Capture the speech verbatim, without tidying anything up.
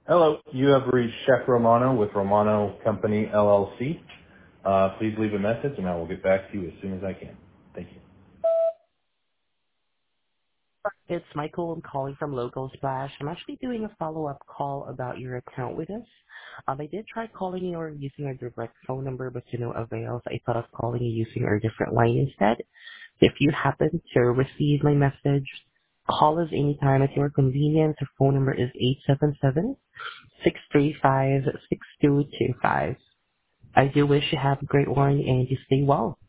Hello, you have reached Chef Romano with Romano Company L L C. Uh, please leave a message and I will get back to you as soon as I can. Thank you. It's Michael. I'm calling from Local Splash. I'm actually doing a follow-up call about your account with us. Um, I did try calling you or using our direct phone number, but to no avail. So I thought of calling you using our different line instead. If you happen to receive my message, call us anytime at your convenience. Our phone number is eight seven seven, six three five, six two two five. I do wish you have a great one and you stay well.